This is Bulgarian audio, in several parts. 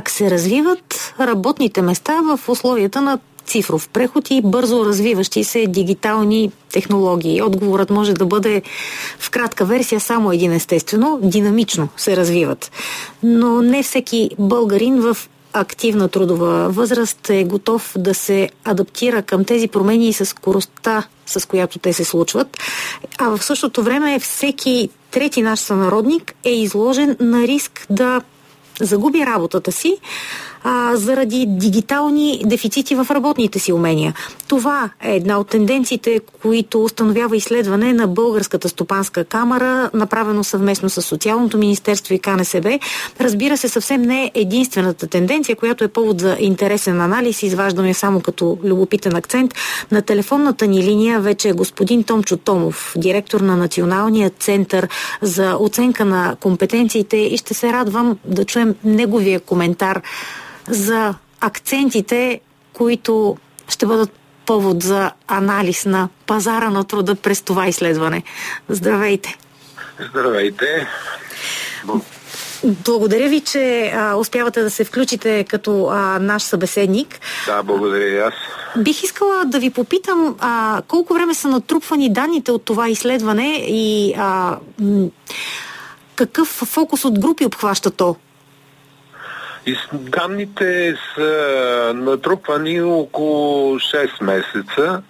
как се развиват работните места в условията на цифров преход и бързо развиващи се дигитални технологии. Отговорът може да бъде в кратка версия само един, естествено. Динамично се развиват. Но не всеки българин в активна трудова възраст е готов да се адаптира към тези промени и със скоростта, с която те се случват. А в същото време всеки трети наш сънародник е изложен на риск да загуби работата си заради дигитални дефицити в работните си умения. Това е една от тенденциите, които установява изследване на Българската стопанска камара, направено съвместно с Социалното министерство и КНСБ. Разбира се, съвсем не е единствената тенденция, която е повод за интересен анализ. Изваждаме само като любопитен акцент. На телефонната ни линия вече е господин Томчо Томов, директор на Националния център за оценка на компетенциите, и ще се радвам да чуем неговия коментар за акцентите, които ще бъдат повод за анализ на пазара на труда през това изследване. Здравейте! Здравейте! Благодаря ви, че успявате да се включите като наш събеседник. Да, благодаря и аз. Бих искала да ви попитам колко време са натрупвани данните от това изследване и какъв фокус от групи обхваща то? Данните са натрупвани около 6 месеца.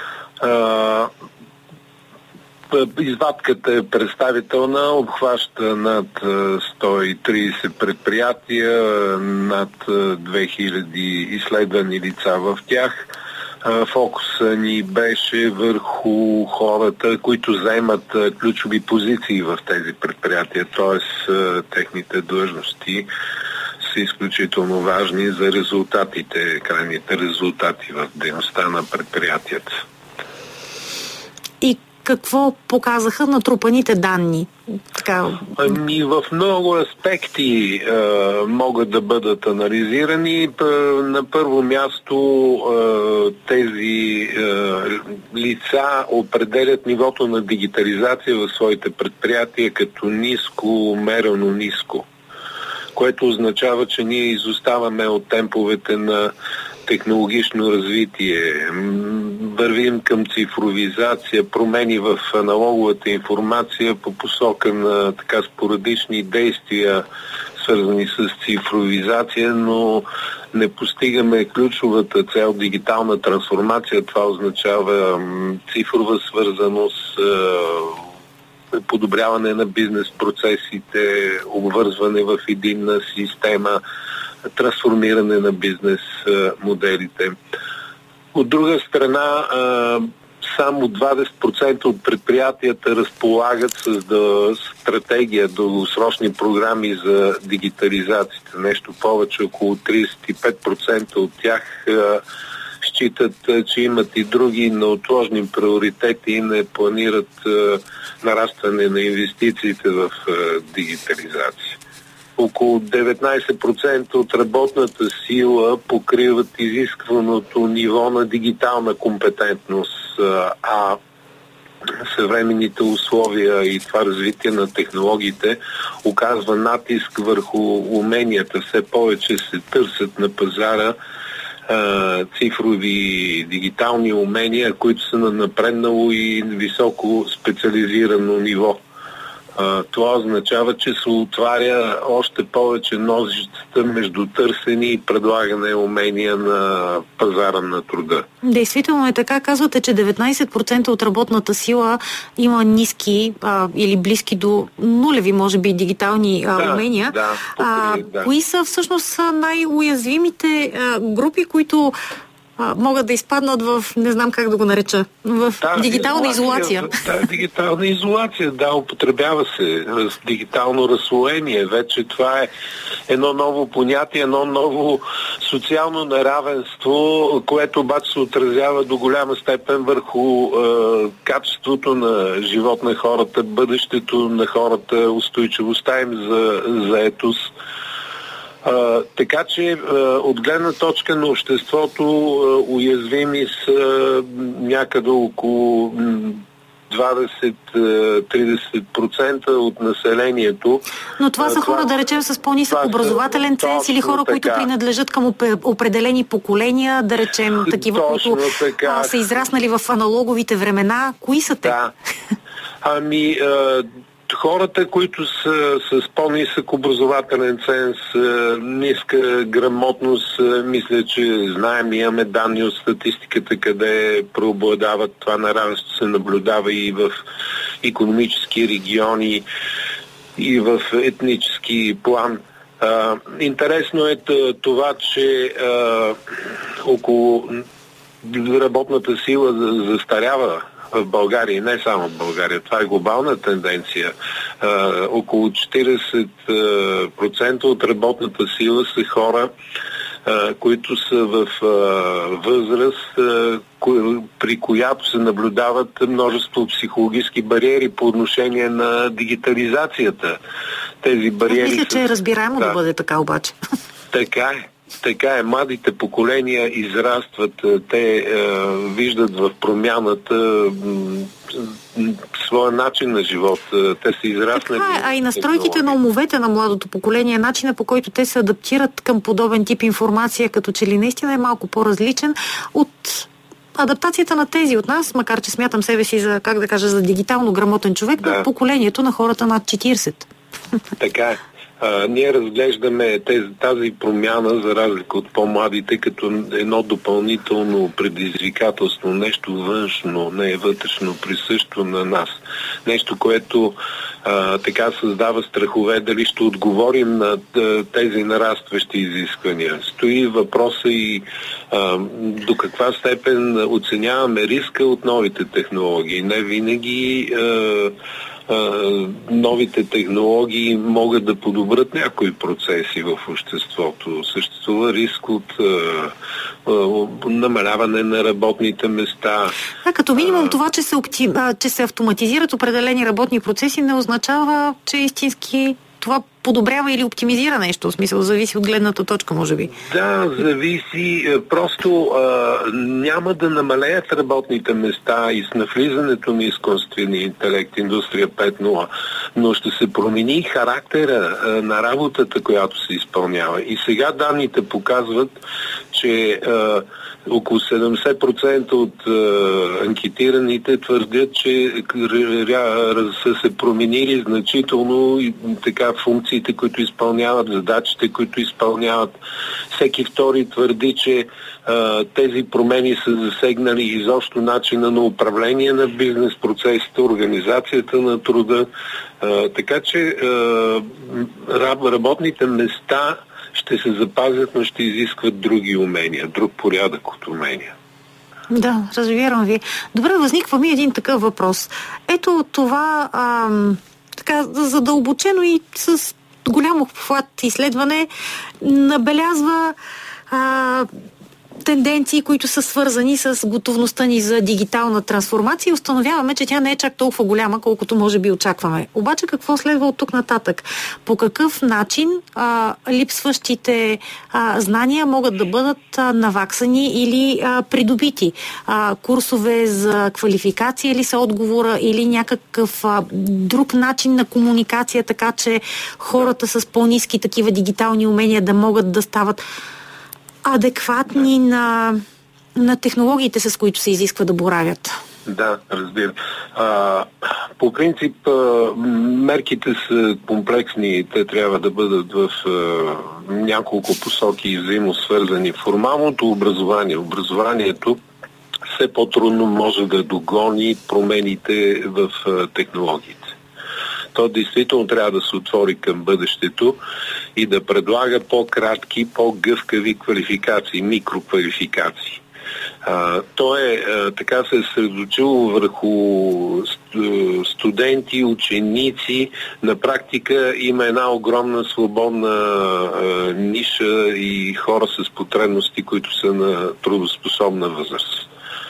Извадката е представителна, обхваща над 130 предприятия, над 2000 изследвани лица в тях. Фокуса ни беше върху хората, които заемат ключови позиции в тези предприятия, т.е. техните длъжности са изключително важни за резултатите, крайните резултати в дейността на предприятията. И какво показаха натрупаните данни? В много аспекти могат да бъдат анализирани. На първо място тези лица определят нивото на дигитализация в своите предприятия като ниско, умерено ниско, което означава, че ние изоставаме от темповете на технологично развитие, вървим към цифровизация, промени в аналоговата информация по посока на така спорадични действия, свързани с цифровизация, но не постигаме ключовата цел дигитална трансформация. Това означава цифрова свързаност, подобряване на бизнес процесите, обвързване в единна система, трансформиране на бизнес моделите. От друга страна, само 20% от предприятията разполагат с стратегия, дългосрочни програми за дигитализацията. Нещо повече, около 35% от тях считат, че имат и други неотложни приоритети и не планират нарастване на инвестициите в дигитализация. Около 19% от работната сила покриват изискваното ниво на дигитална компетентност, а съвременните условия и това развитие на технологиите оказва натиск върху уменията. Все повече се търсят на пазара цифрови дигитални умения, които са на напреднало и високо специализирано ниво. Това означава, че се отваря още повече ножицата между търсени и предлагане умения на пазара на труда. Действително е така. Казвате, че 19% от работната сила има ниски или близки до нулеви, може би, дигитални умения. Кои са всъщност най-уязвимите групи, които могат да изпаднат в, не знам как да го нареча, в дигитална изолация? Дигитална изолация, употребява се дигитално разслоение. Вече това е едно ново понятие, едно ново социално неравенство, което обаче се отразява до голяма степен върху качеството на живот на хората, бъдещето на хората, устойчивостта им за заетост. Така че от гледна точка на обществото уязвими са някъде около 20-30% от населението. Но това са хора, да речем, с по-нисък образователен ценз или хора, които принадлежат към определени поколения, да речем, такива, които са израснали в аналоговите времена. Кои са те? Да. Хората, които са с по-нисък образователен ценз, ниска грамотност, мисля, че знаем, имаме данни от статистиката, къде преобладават това наравенство, се наблюдава и в икономически региони, и в етнически план. Интересно е това, че около работната сила застарява в България, и не само в България. Това е глобална тенденция. Около 40% от работната сила са хора, които са в възраст, при която се наблюдават множество психологически бариери по отношение на дигитализацията. Тези бариери... Мисля, че е разбираемо да бъде така обаче. Така е. Така е, младите поколения израстват, те виждат в промяната своя начин на живот. Те са израснали. А и настройките на умовете на младото поколение, начина по който те се адаптират към подобен тип информация, като че ли наистина е малко по-различен от адаптацията на тези от нас, макар че смятам себе си за, как да кажа, за дигитално грамотен човек, да. От поколението на хората над 40. Така е. Ние разглеждаме тази промяна, за разлика от по-младите, като едно допълнително предизвикателство, нещо външно, не вътрешно присъщо на нас. Нещо, което така създава страхове дали ще отговорим на тези нарастващи изисквания. Стои въпроса и до каква степен оценяваме риска от новите технологии. Не винаги новите технологии могат да подобрят някои процеси в обществото. Съществува риск от намаляване на работните места. Като минимум това, че се автоматизират определени работни процеси, не означава, че истински това подобрява или оптимизира нещо, в смисъл, зависи от гледната точка, може би. Да, зависи. Просто няма да намалеят работните места и с навлизането на изкуствения интелект, индустрия 5.0, но ще се промени характера на работата, която се изпълнява. И сега данните показват, че около 70% от анкетираните твърдят, че са се променили значително и така функциите, които изпълняват, задачите, които изпълняват. Всеки втори твърди, че тези промени са засегнали изобщо начина на управление на бизнес процесите, организацията на труда. Така че работните места ще се запазят, но ще изискват други умения, друг порядък от умения. Да, разбирам ви. Добре, възниква ми един такъв въпрос. Ето това така задълбочено и с голям обхват изследване набелязва тенденции, които са свързани с готовността ни за дигитална трансформация и установяваме, че тя не е чак толкова голяма, колкото може би очакваме. Обаче какво следва от тук нататък? По какъв начин липсващите знания могат да бъдат наваксани или придобити? Курсове за квалификация ли са отговора или някакъв друг начин на комуникация, така че хората с по-ниски такива дигитални умения да могат да стават адекватни на технологиите, с които се изисква да боравят? Да, разбира. По принцип, мерките са комплексни. Те трябва да бъдат в няколко посоки и взаимосвързани. Формалното образование. Образованието все по-трудно може да догони промените в технологиите. То действително трябва да се отвори към бъдещето и да предлага по-кратки, по-гъвкави квалификации, микроквалификации. То така се е съсредоточило върху студенти, ученици. На практика има една огромна свободна ниша и хора с потребности, които са на трудоспособна възраст.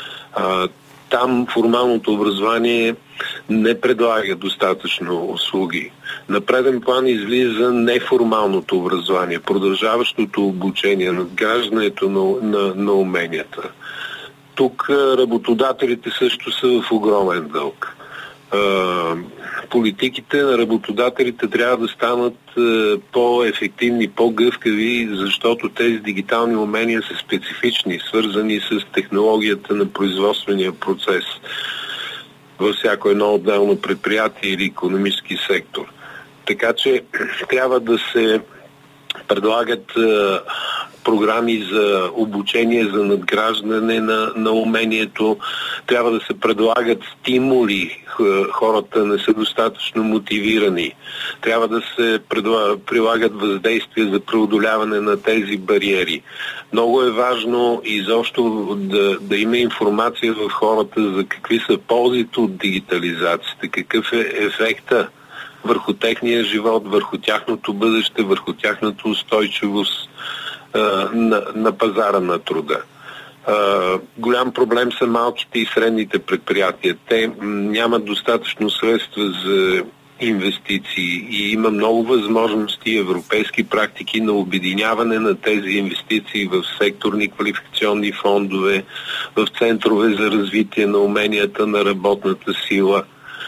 Там формалното образование не предлага достатъчно услуги. На преден план излиза неформалното образование, продължаващото обучение, надграждането на уменията. Тук работодателите също са в огромен дълг. Политиките на работодателите трябва да станат по-ефективни, по-гъвкави, защото тези дигитални умения са специфични, свързани с технологията на производствения процес във всяко едно отделно предприятие или икономически сектор. Така че трябва да се предлагат програми за обучение, за надграждане на умението. Трябва да се предлагат стимули. Хората не са достатъчно мотивирани. Трябва да се прилагат въздействия за преодоляване на тези бариери. Много е важно изобщо да има информация в хората за какви са ползите от дигитализацията, какъв е ефекта върху техния живот, върху тяхното бъдеще, върху тяхната устойчивост на пазара на труда. Голям проблем са малките и средните предприятия. Те нямат достатъчно средства за инвестиции и има много възможности, европейски практики на обединяване на тези инвестиции в секторни квалификационни фондове, в центрове за развитие на уменията на работната сила.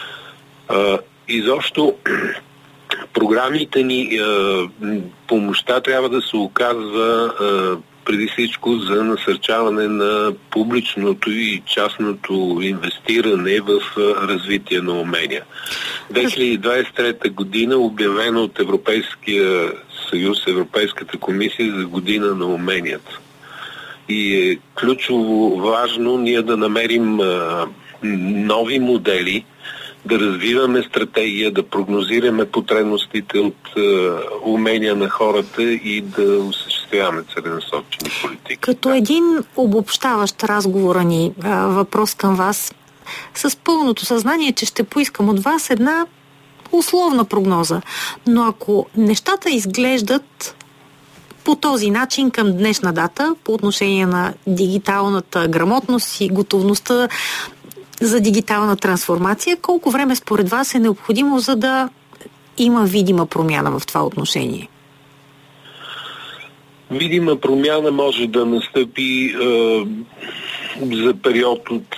Изобщо програмите ни, помощта трябва да се оказва преди всичко за насърчаване на публичното и частното инвестиране в развитие на умения. 2023 година обявено от Европейския съюз, Европейската комисия за година на уменията. И е ключово важно ние да намерим нови модели, да развиваме стратегия, да прогнозираме потребностите от умения на хората и да осъществяваме целенасочени политики. Като един обобщаващ разговора ни въпрос към вас, с пълното съзнание, че ще поискам от вас една условна прогноза. Но ако нещата изглеждат по този начин към днешна дата, по отношение на дигиталната грамотност и готовността за дигитална трансформация, колко време според вас е необходимо, за да има видима промяна в това отношение? Видима промяна може да настъпи за период от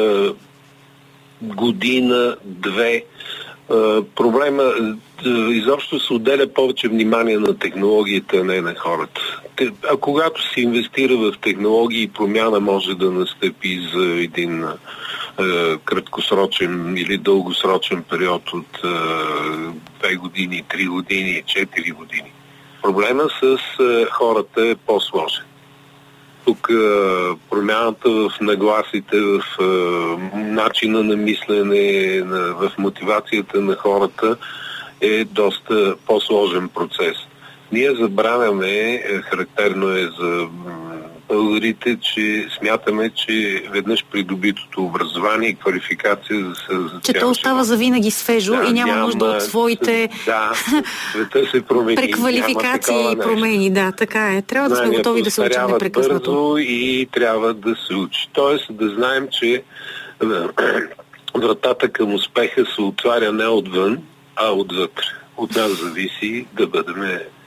година-две. Проблема изобщо се отделя повече внимание на технологията, а не на хората. А когато се инвестира в технологии, промяна може да настъпи за един краткосрочен или дългосрочен период от 2 години, 3 години, 4 години. Проблема с хората е по-сложен. Тук промяната в нагласите, в начина на мислене, в мотивацията на хората е доста по-сложен процес. Ние забравяме, характерно е за българите, че смятаме, че веднъж придобитото образование и квалификация че то остава завинаги свежо и няма нужда от своите света се промени, преквалификации и промени. Да, така е. Трябва да сме готови да се учим непрекъснато. Бързо и трябва да се учи. Тоест да знаем, че вратата към успеха се отваря не отвън, а отвътре. От нас зависи да бъдем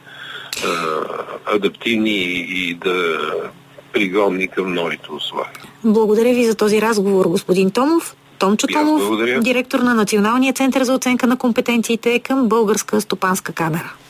адаптивни и да пригодни към новите условия. Благодаря ви за този разговор, господин Томов. Томчо Томов, директор на Националния център за оценка на компетенциите към Българска стопанска камера.